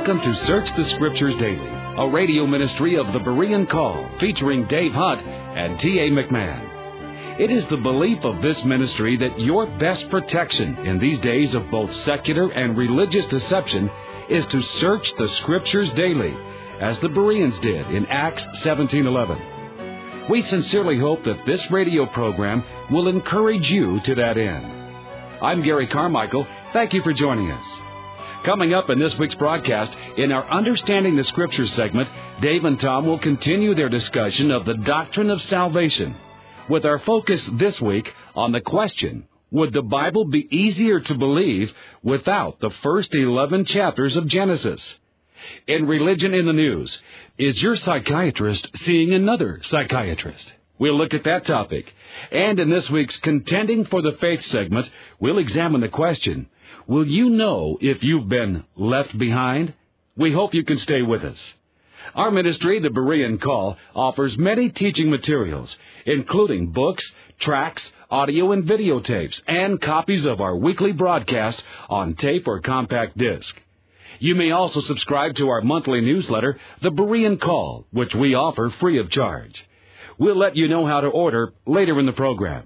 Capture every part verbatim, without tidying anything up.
Welcome to Search the Scriptures Daily, a radio ministry of the Berean Call, featuring Dave Hunt and T A McMahon. It is the belief of this ministry that your best protection in these days of both secular and religious deception is to search the Scriptures daily, as the Bereans did in Acts seventeen eleven. We sincerely hope that this radio program will encourage you to that end. I'm Gary Carmichael. Thank you for joining us. Coming up in this week's broadcast, in our Understanding the Scriptures segment, Dave and Tom will continue their discussion of the doctrine of salvation, with our focus this week on the question, would the Bible be easier to believe without the first eleven chapters of Genesis? In Religion in the News, is your psychiatrist seeing another psychiatrist? We'll look at that topic. And in this week's Contending for the Faith segment, we'll examine the question, will you know if you've been left behind? We hope you can stay with us. Our ministry, the Berean Call, offers many teaching materials, including books, tracts, audio and videotapes, and copies of our weekly broadcasts on tape or compact disc. You may also subscribe to our monthly newsletter, the Berean Call, which we offer free of charge. We'll let you know how to order later in the program.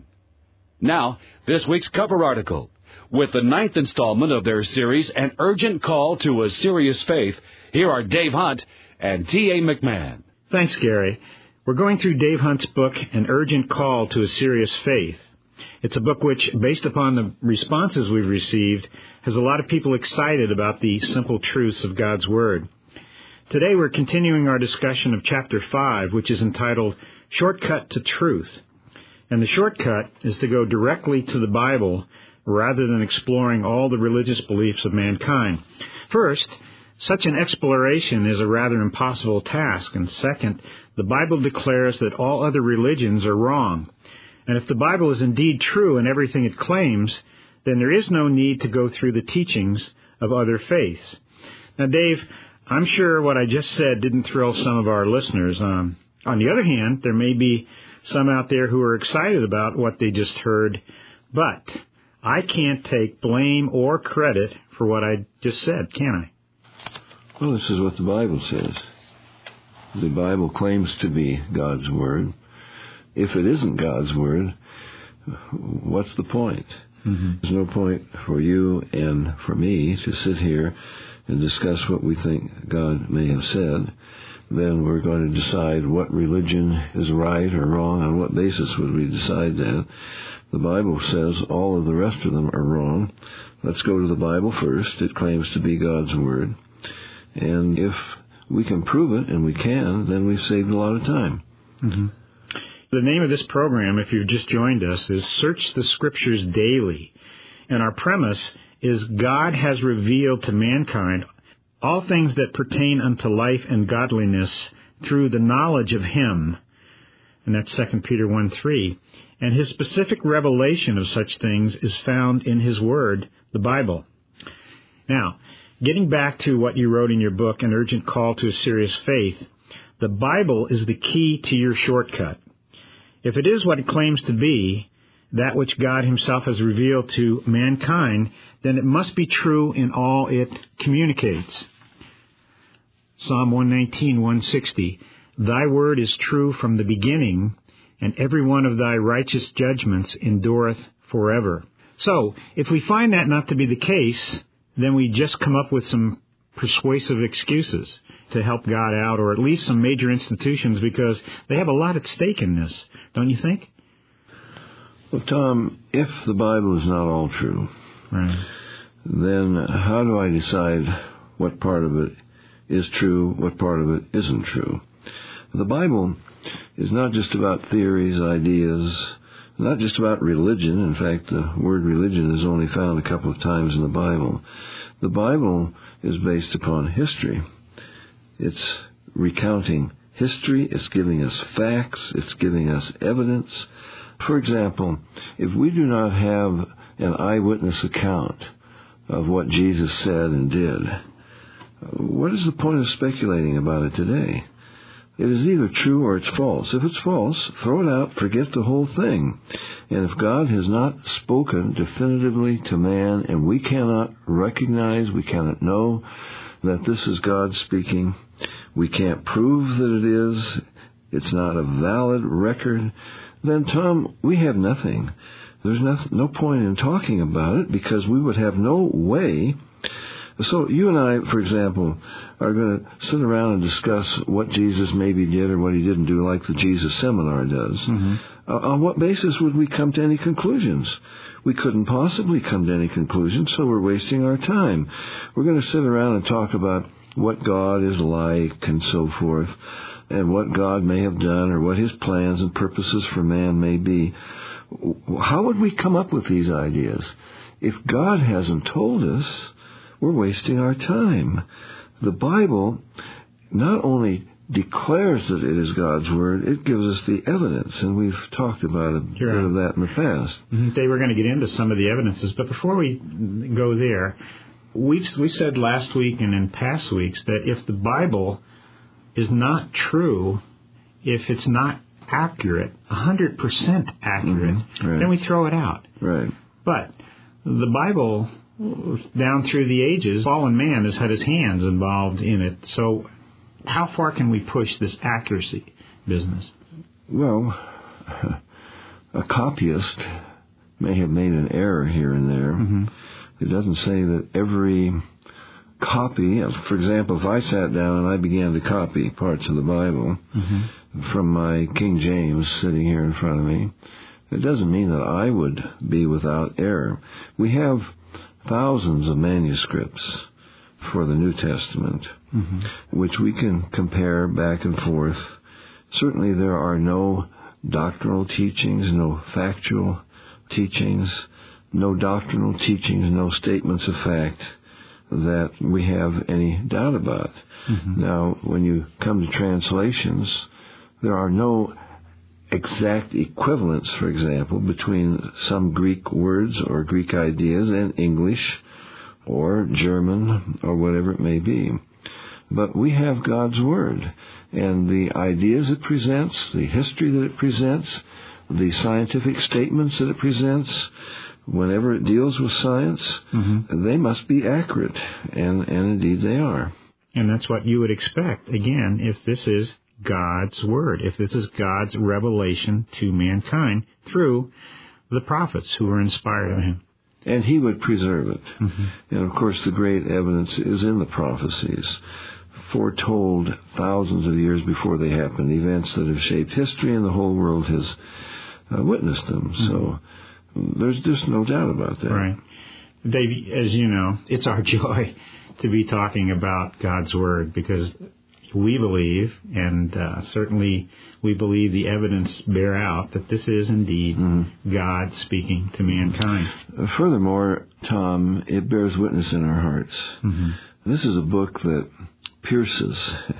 Now, this week's cover article. With the ninth installment of their series, An Urgent Call to a Serious Faith, here are Dave Hunt and T A McMahon. Thanks, Gary. We're going through Dave Hunt's book, An Urgent Call to a Serious Faith. It's a book which, based upon the responses we've received, has a lot of people excited about the simple truths of God's Word. Today we're continuing our discussion of Chapter five, which is entitled Shortcut to Truth. And the shortcut is to go directly to the Bible rather than exploring all the religious beliefs of mankind. First, such an exploration is a rather impossible task. And second, the Bible declares that all other religions are wrong. And if the Bible is indeed true in everything it claims, then there is no need to go through the teachings of other faiths. Now, Dave, I'm sure what I just said didn't thrill some of our listeners. Um, on the other hand, there may be some out there who are excited about what they just heard, but I can't take blame or credit for what I just said, can I? Well, this is what the Bible says. The Bible claims to be God's Word. If it isn't God's Word, what's the point? Mm-hmm. There's no point for you and for me to sit here and discuss what we think God may have said. Then we're going to decide what religion is right or wrong. On what basis would we decide that? The Bible says all of the rest of them are wrong. Let's go to the Bible first. It claims to be God's Word. And if we can prove it, and we can, then we've saved a lot of time. Mm-hmm. The name of this program, if you've just joined us, is Search the Scriptures Daily. And our premise is God has revealed to mankind all things that pertain unto life and godliness through the knowledge of Him. And that's Second Peter one three. And His specific revelation of such things is found in His Word, the Bible. Now, getting back to what you wrote in your book, An Urgent Call to a Serious Faith, the Bible is the key to your shortcut. If it is what it claims to be, that which God Himself has revealed to mankind, then it must be true in all it communicates. Psalm one nineteen, one sixty, Thy word is true from the beginning, and every one of Thy righteous judgments endureth forever. So, if we find that not to be the case, then we just come up with some persuasive excuses to help God out, or at least some major institutions, because they have a lot at stake in this, don't you think? Well, Tom, if the Bible is not all true, right, then how do I decide what part of it is true, what part of it isn't true? The Bible is not just about theories, ideas, not just about religion. In fact, the word religion is only found a couple of times in the Bible. The Bible is based upon history. It's recounting history. It's giving us facts. It's giving us evidence. For example, if we do not have an eyewitness account of what Jesus said and did, what is the point of speculating about it today? It is either true or it's false. If it's false, throw it out, forget the whole thing. And if God has not spoken definitively to man, and we cannot recognize, we cannot know that this is God speaking. We can't prove that it is. It's not a valid record. Then, Tom, we have nothing. There's no, no point in talking about it because we would have no way. So you and I, for example, are going to sit around and discuss what Jesus maybe did or what he didn't do, like the Jesus Seminar does. Mm-hmm. Uh, on what basis would we come to any conclusions? We couldn't possibly come to any conclusions, so we're wasting our time. We're going to sit around and talk about what God is like and so forth, and what God may have done or what his plans and purposes for man may be. How would we come up with these ideas? If God hasn't told us, we're wasting our time. The Bible not only declares that it is God's Word, it gives us the evidence, and we've talked about a sure. bit of that in the past. Mm-hmm. They were going to get into some of the evidences, but before we go there, we've, we said last week and in past weeks that if the Bible is not true, if it's not accurate, one hundred percent accurate, mm-hmm. right. then we throw it out. Right. But the Bible, down through the ages, fallen man has had his hands involved in it. So how far can we push this accuracy business? Well, a copyist may have made an error here and there. Mm-hmm. It doesn't say that every copy, for example, if I sat down and I began to copy parts of the Bible mm-hmm. from my King James sitting here in front of me, it doesn't mean that I would be without error. We have thousands of manuscripts for the New Testament, mm-hmm. which we can compare back and forth. Certainly there are no doctrinal teachings, no factual teachings, no doctrinal teachings, no statements of fact that we have any doubt about. Mm-hmm. Now, when you come to translations, there are no exact equivalence, for example, between some Greek words or Greek ideas and English or German or whatever it may be. But we have God's Word, and the ideas it presents, the history that it presents, the scientific statements that it presents, whenever it deals with science, mm-hmm. they must be accurate, and, and indeed they are. And that's what you would expect, again, if this is God's Word, if this is God's revelation to mankind through the prophets who were inspired by him. And he would preserve it. Mm-hmm. And, of course, the great evidence is in the prophecies, foretold thousands of years before they happened, events that have shaped history, and the whole world has uh, witnessed them. Mm-hmm. So there's just no doubt about that. Right. Dave, as you know, it's our joy to be talking about God's Word because we believe, and uh, certainly we believe the evidence bear out, that this is indeed mm-hmm. God speaking to mankind. Uh, furthermore, Tom, it bears witness in our hearts. Mm-hmm. This is a book that pierces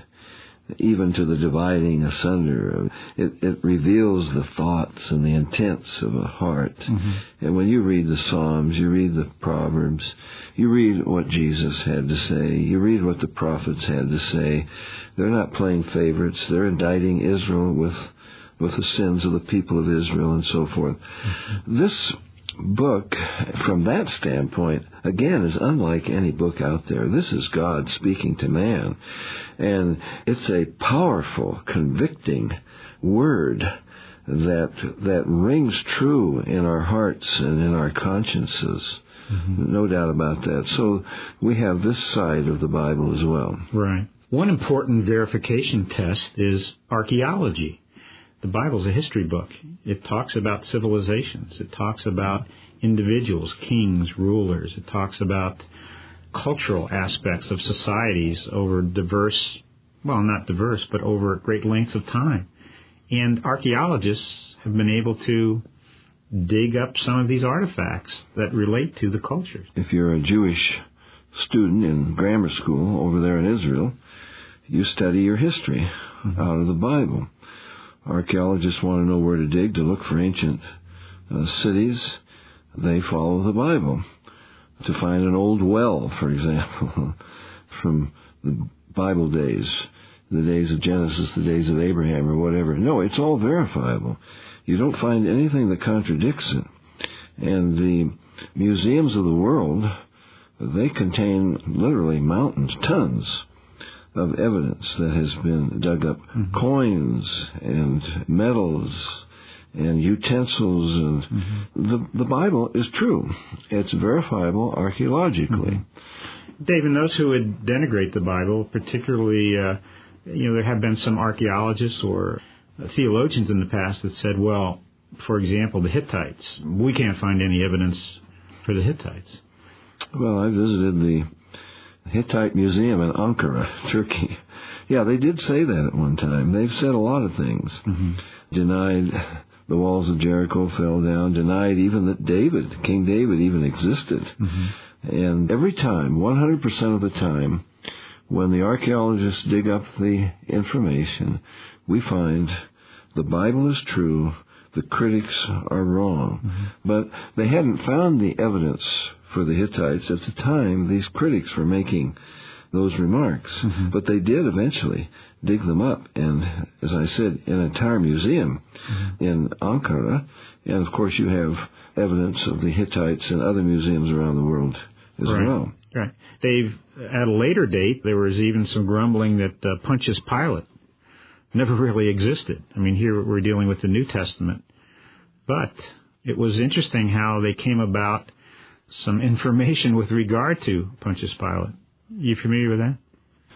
even to the dividing asunder. It, it reveals the thoughts and the intents of a heart. Mm-hmm. And when you read the Psalms, you read the Proverbs, you read what Jesus had to say, you read what the prophets had to say. They're not playing favorites. They're indicting Israel with, with the sins of the people of Israel and so forth. Mm-hmm. This book, from that standpoint, again, is unlike any book out there. This is God speaking to man. And it's a powerful, convicting word that that rings true in our hearts and in our consciences. Mm-hmm. No doubt about that. So we have this side of the Bible as well. Right. One important verification test is archaeology. The Bible's a history book. It talks about civilizations. It talks about individuals, kings, rulers. It talks about cultural aspects of societies over diverse, well, not diverse, but over great lengths of time. And archaeologists have been able to dig up some of these artifacts that relate to the cultures. If you're a Jewish student in grammar school over there in Israel, you study your history mm-hmm. out of the Bible. Archaeologists want to know where to dig to look for ancient uh, cities. They follow the Bible. To find an old well, for example, from the Bible days, the days of Genesis, the days of Abraham, or whatever. No, it's all verifiable. You don't find anything that contradicts it. And the museums of the world they contain literally mountains, tons of evidence that has been dug up. Mm-hmm. Coins and metals and utensils. And mm-hmm. the, the Bible is true. It's verifiable archaeologically. Mm-hmm. Dave, and those who would denigrate the Bible, particularly, uh, you know, there have been some archaeologists or theologians in the past that said, well, for example, the Hittites, we can't find any evidence for the Hittites. Well, I visited the Hittite Museum in Ankara, Turkey. Yeah, they did say that at one time. They've said a lot of things. Mm-hmm. Denied the walls of Jericho fell down, denied even that David, King David, even existed. Mm-hmm. And every time, one hundred percent of the time, when the archaeologists dig up the information, we find the Bible is true, the critics are wrong. Mm-hmm. But they hadn't found the evidence for the Hittites at the time these critics were making those remarks. Mm-hmm. But they did eventually dig them up, and as I said, an entire museum mm-hmm. in Ankara. And of course you have evidence of the Hittites in other museums around the world as right. well. Right. They've, at a later date, there was even some grumbling that uh, Pontius Pilate never really existed. I mean, here we're dealing with the New Testament. But it was interesting how they came about some information with regard to Pontius Pilate. You familiar with that?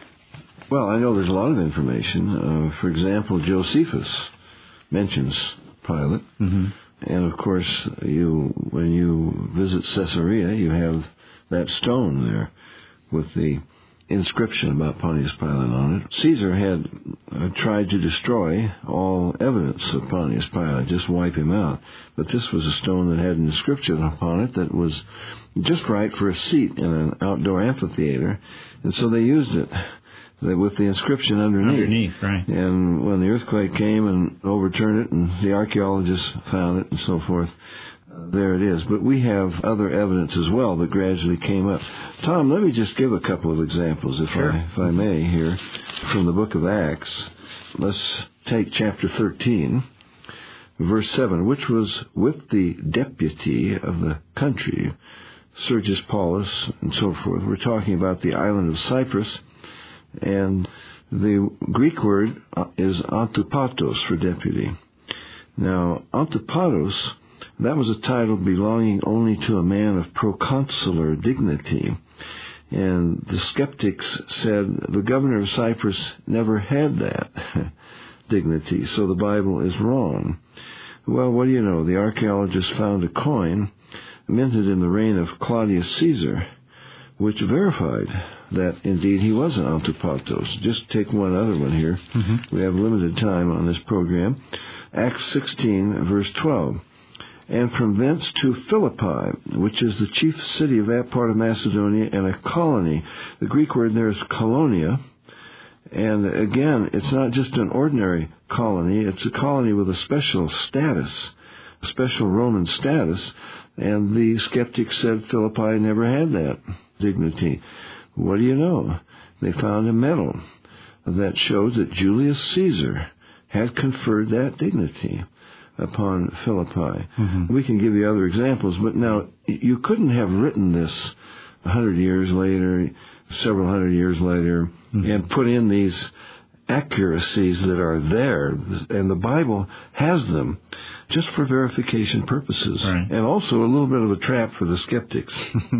Well, I know there's a lot of information. Uh, for example, Josephus mentions Pilate. Mm-hmm. And, of course, you when you visit Caesarea, you have that stone there with the inscription about Pontius Pilate on it. Caesar had uh, tried to destroy all evidence of Pontius Pilate, just wipe him out. But this was a stone that had an inscription upon it that was just right for a seat in an outdoor amphitheater. And so they used it with the inscription underneath. Underneath, right. And when the earthquake came and overturned it, and the archaeologists found it and so forth, uh, there it is. But we have other evidence as well that gradually came up. Tom, let me just give a couple of examples, if, sure. I, if I may, here, from the book of Acts. Let's take chapter thirteen, verse seven, which was with the deputy of the country, Sergius Paulus, and so forth. We're talking about the island of Cyprus. And the Greek word is antipatos for deputy. Now, antipatos, that was a title belonging only to a man of proconsular dignity. And the skeptics said the governor of Cyprus never had that dignity, so the Bible is wrong. Well, what do you know? The archaeologists found a coin minted in the reign of Claudius Caesar, which verified that indeed he was an antipatos. Just take one other one here. Mm-hmm. We have limited time on this program. Acts sixteen, verse twelve. And from thence to Philippi, which is the chief city of that part of Macedonia, and a colony. The Greek word there is colonia. And again, it's not just an ordinary colony. It's a colony with a special status, a special Roman status. And the skeptics said Philippi never had that dignity. What do you know? They found a medal that showed that Julius Caesar had conferred that dignity upon Philippi. Mm-hmm. We can give you other examples, but now you couldn't have written this a hundred years later, several hundred years later, mm-hmm. and put in these accuracies that are there, and the Bible has them just for verification purposes, right. And also a little bit of a trap for the skeptics.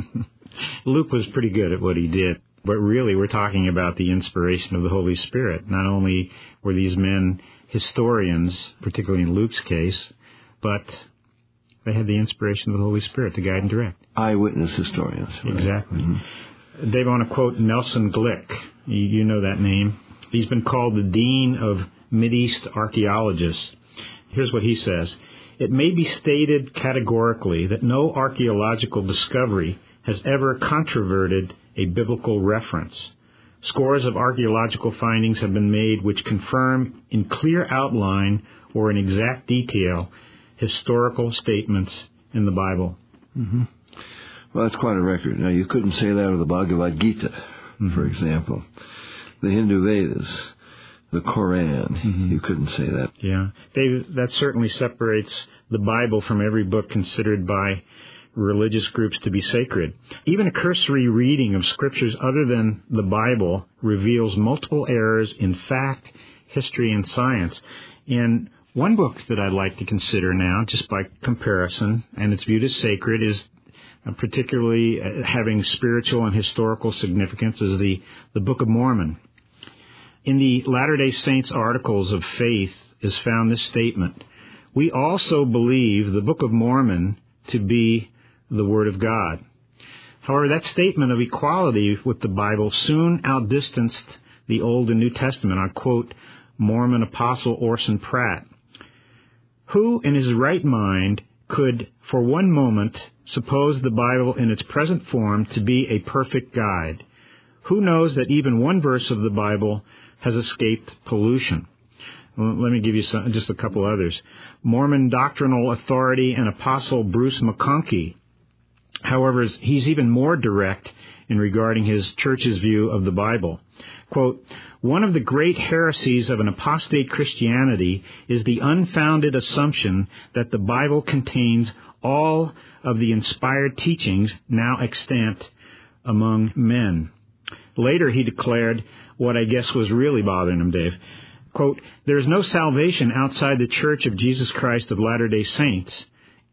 Luke was pretty good at what he did, but really we're talking about the inspiration of the Holy Spirit. Not only were these men historians, particularly in Luke's case, but they had the inspiration of the Holy Spirit to guide and direct. Eyewitness historians. Right? Exactly. Mm-hmm. Dave, I want to quote Nelson Glick. You, you know that name. He's been called the Dean of Mideast Archaeologists. Here's what he says. It may be stated categorically that no archaeological discovery has ever controverted a biblical reference. Scores of archaeological findings have been made which confirm in clear outline or in exact detail historical statements in the Bible. Mm-hmm. Well, that's quite a record. Now, you couldn't say that of the Bhagavad Gita, mm-hmm. for example. The Hindu Vedas, the Koran, mm-hmm. you couldn't say that. Yeah. Dave, that certainly separates the Bible from every book considered by religious groups to be sacred. Even a cursory reading of scriptures other than the Bible reveals multiple errors in fact, history, and science. And one book that I'd like to consider now, just by comparison, and it's viewed as sacred, is uh, particularly uh, having spiritual and historical significance, is the, the Book of Mormon. In the Latter-day Saints Articles of Faith is found this statement: "We also believe the Book of Mormon to be the Word of God." However, that statement of equality with the Bible soon outdistanced the Old and New Testament. I quote Mormon apostle Orson Pratt: "Who in his right mind could for one moment suppose the Bible in its present form to be a perfect guide? Who knows that even one verse of the Bible has escaped pollution?" Well, let me give you some, just a couple others. Mormon doctrinal authority and apostle Bruce McConkie. However, he's even more direct in regarding his church's view of the Bible. Quote, "One of the great heresies of an apostate Christianity is the unfounded assumption that the Bible contains all of the inspired teachings now extant among men." Later, he declared what I guess was really bothering him, Dave. Quote, "There is no salvation outside the Church of Jesus Christ of Latter-day Saints,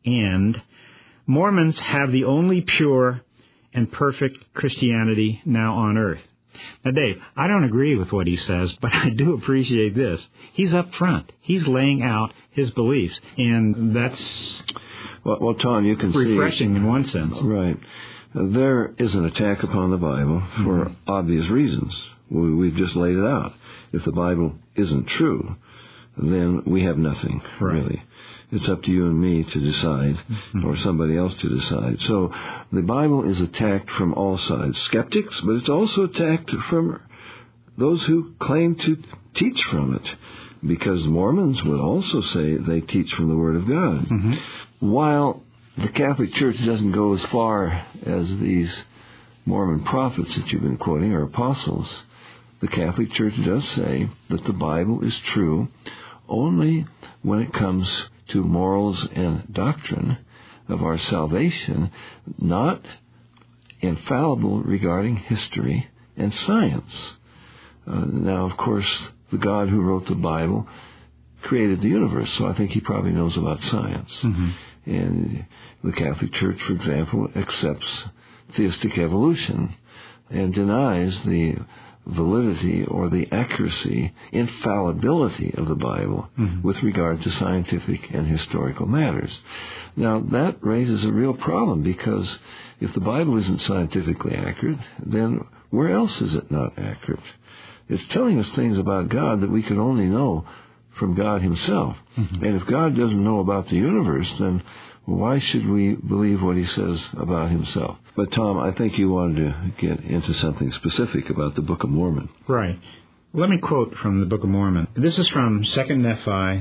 and Mormons have the only pure and perfect Christianity now on earth." Now, Dave, I don't agree with what he says, but I do appreciate this. He's up front. He's laying out his beliefs, and that's well, well Tom, you can refreshing see, in one sense. Right. There is an attack upon the Bible for mm-hmm. obvious reasons. We, we've just laid it out. If the Bible isn't true, then we have nothing, right. really. It's up to you and me to decide, mm-hmm. or somebody else to decide. So the Bible is attacked from all sides. Skeptics, but it's also attacked from those who claim to teach from it, because Mormons would also say they teach from the Word of God. Mm-hmm. While the Catholic Church doesn't go as far as these Mormon prophets that you've been quoting, or apostles, the Catholic Church does say that the Bible is true only when it comes to morals and doctrine of our salvation, not infallible regarding history and science. Uh, now, of course, the God who wrote the Bible created the universe, so I think he probably knows about science. Mm-hmm. And the Catholic Church, for example, accepts theistic evolution and denies the validity or the accuracy, infallibility of the Bible mm-hmm. with regard to scientific and historical matters. Now, that raises a real problem, because if the Bible isn't scientifically accurate, then where else is it not accurate? It's telling us things about God that we can only know from God himself. Mm-hmm. And if God doesn't know about the universe, then why should we believe what he says about himself? But, Tom, I think you wanted to get into something specific about the Book of Mormon. Right. Let me quote from the Book of Mormon. This is from Second Nephi,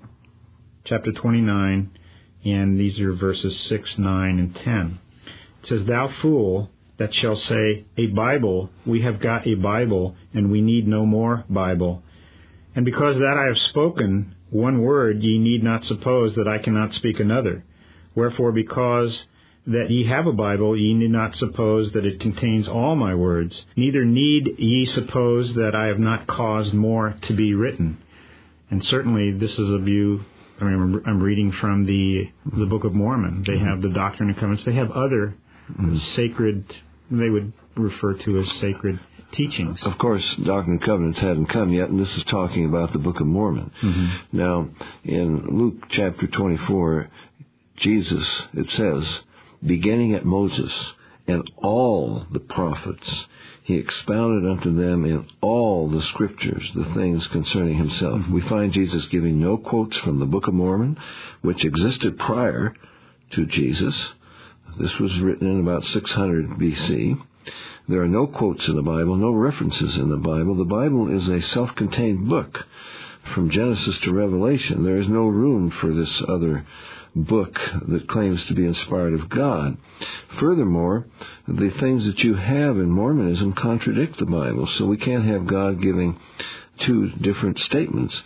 chapter twenty-nine, and these are verses six, nine, and ten. It says, "Thou fool that shall say, A Bible, we have got a Bible, and we need no more Bible. And because that I have spoken one word, ye need not suppose that I cannot speak another. Wherefore, because that ye have a Bible, ye need not suppose that it contains all my words. Neither need ye suppose that I have not caused more to be written." And certainly this is a view, I mean, I'm reading from the the Book of Mormon. They have the Doctrine and Covenants. They have other mm-hmm. sacred, they would refer to as sacred teachings. Of course, Doctrine and Covenants hadn't come yet, and this is talking about the Book of Mormon. Mm-hmm. Now, in Luke chapter twenty-four, Jesus, it says, beginning at Moses and all the prophets, he expounded unto them in all the scriptures the things concerning himself. Mm-hmm. We find Jesus giving no quotes from the Book of Mormon, which existed prior to Jesus. This was written in about six hundred B C. There are no quotes in the Bible, no references in the Bible. The Bible is a self-contained book from Genesis to Revelation. There is no room for this other book that claims to be inspired of God. Furthermore, the things that you have in Mormonism contradict the Bible, so we can't have God giving two different statements.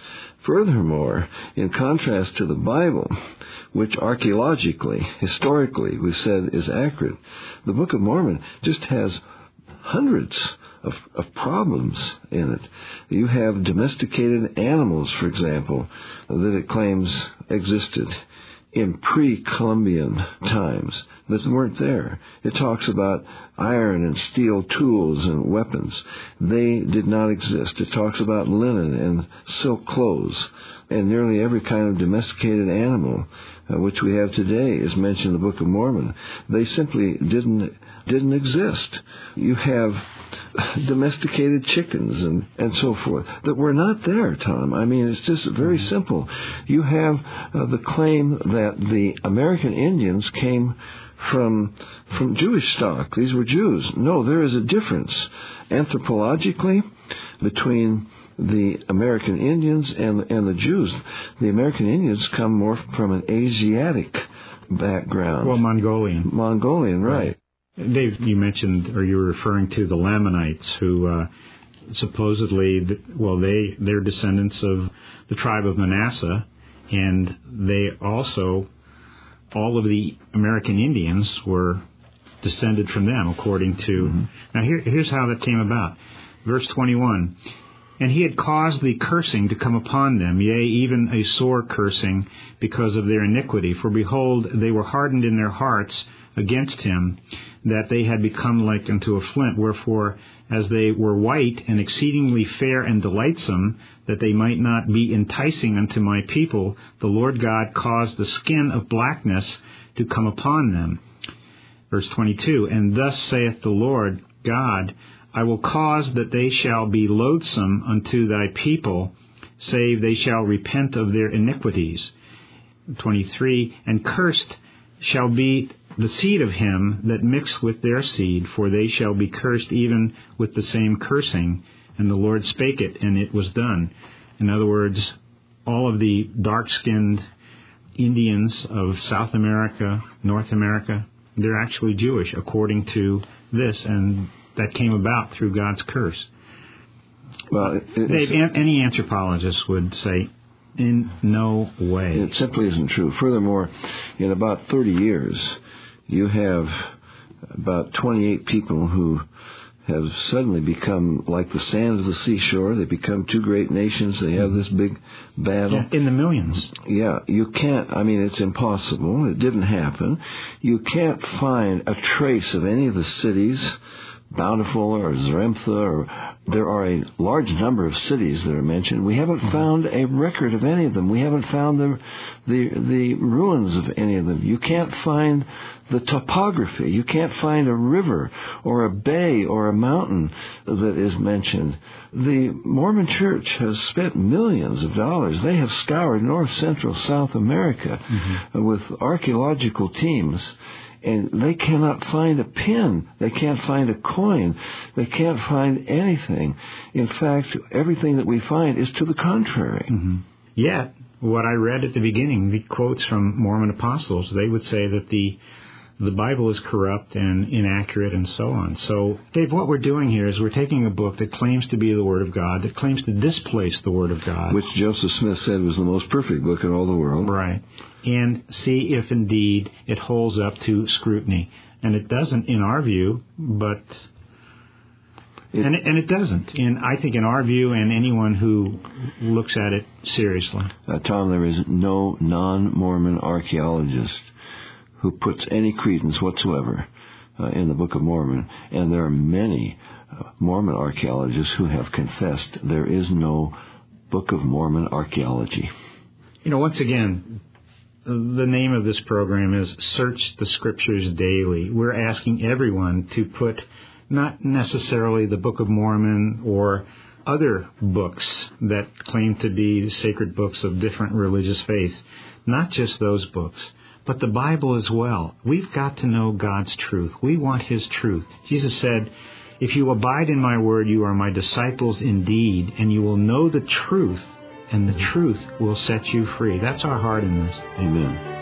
Furthermore, in contrast to the Bible, which archaeologically, historically, we said is accurate, the Book of Mormon just has hundreds of, of problems in it. You have domesticated animals, for example, that it claims existed in pre-Columbian times that weren't there. It talks about iron and steel tools and weapons. They did not exist. It talks about linen and silk clothes, and nearly every kind of domesticated animal uh, which we have today is mentioned in the Book of Mormon. They simply didn't didn't exist. You have domesticated chickens and, and so forth that were not there, Tom. I mean, it's just very simple. You have uh, the claim that the American Indians came from from Jewish stock. These were Jews. No, there is a difference anthropologically between the American Indians and and the Jews. The American Indians come more from an Asiatic background. Well, Mongolian. Mongolian, right. Dave, you mentioned, or you were referring to the Lamanites, who uh, supposedly, well, they, they're descendants of the tribe of Manasseh, and they also, all of the American Indians were descended from them, according to... Mm-hmm. Now, here, here's how that came about. Verse twenty-one, and he had caused the cursing to come upon them, yea, even a sore cursing, because of their iniquity. For behold, they were hardened in their hearts against him, that they had become like unto a flint. Wherefore, as they were white and exceedingly fair and delightsome, that they might not be enticing unto my people, the Lord God caused the skin of blackness to come upon them. Verse twenty-two, and thus saith the Lord God, I will cause that they shall be loathsome unto thy people, save they shall repent of their iniquities. twenty-three, and cursed shall be the seed of him that mix with their seed, for they shall be cursed even with the same cursing. And the Lord spake it, and it was done. In other words, all of the dark-skinned Indians of South America, North America, they're actually Jewish, according to this, and that came about through God's curse. Well, it, Dave, any anthropologist would say, in no way. It simply isn't true. Furthermore, in about thirty years, you have about twenty-eight people who have suddenly become like the sand of the seashore. They become two great nations. They have this big battle. Yeah, in the millions. Yeah, you can't, I mean, it's impossible. It didn't happen. You can't find a trace of any of the cities, Bountiful or Zarephath, or there are a large number of cities that are mentioned. We haven't mm-hmm. found a record of any of them. We haven't found the, the the ruins of any of them. You can't find the topography. You can't find a river or a bay or a mountain that is mentioned. The Mormon Church has spent millions of dollars. They have scoured North, Central, South America mm-hmm. with archaeological teams. And they cannot find a pin. They can't find a coin. They can't find anything. In fact, everything that we find is to the contrary. Mm-hmm. Yet, what I read at the beginning, the quotes from Mormon apostles, they would say that the the Bible is corrupt and inaccurate and so on. So, Dave, what we're doing here is we're taking a book that claims to be the Word of God, that claims to displace the Word of God. Which Joseph Smith said was the most perfect book in all the world. Right. And see if indeed it holds up to scrutiny. And it doesn't in our view, but... It, and, it, and it doesn't, in I think in our view and anyone who looks at it seriously. Uh, Tom, there is no non-Mormon archaeologist who puts any credence whatsoever uh, in the Book of Mormon. And there are many uh, Mormon archaeologists who have confessed there is no Book of Mormon archaeology. You know, once again, the name of this program is Search the Scriptures Daily. We're asking everyone to put not necessarily the Book of Mormon or other books that claim to be sacred books of different religious faiths, not just those books, but the Bible as well. We've got to know God's truth. We want His truth. Jesus said, if you abide in my word, you are my disciples indeed, and you will know the truth, and the truth will set you free. That's our heart in this. Amen.